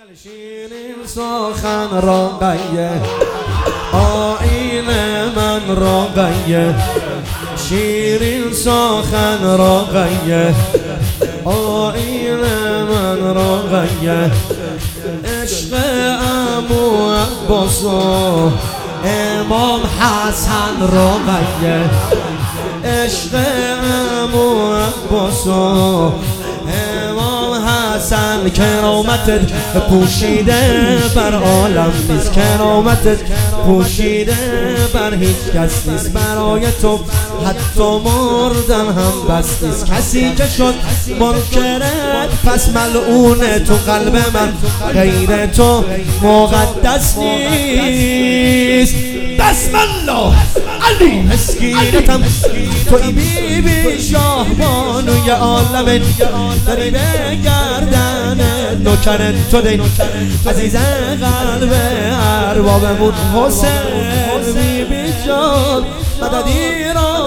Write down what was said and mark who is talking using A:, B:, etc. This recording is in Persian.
A: شیرین سخن راقیه آیین من راقیه شیرین سخن راقیه آیین من راقیه عشق عمو عباس و امام حسن راقیه عشق عمو عباس و امام حسن کرامتت پوشیده بر عالم نیست کرامتت پوشیده بر هیچ کس نیست برای تو حتی مردن هم بس نیست کسی که شد منکرت پس ملعونه تو قلب من غیر تو مقدس نیست بسم الله علی مسکینتم توی بی بی شاه بانوی عالم داری به گردن نوکر تو دی عزیز قلب اربابمون حسین بی بی جان مددی را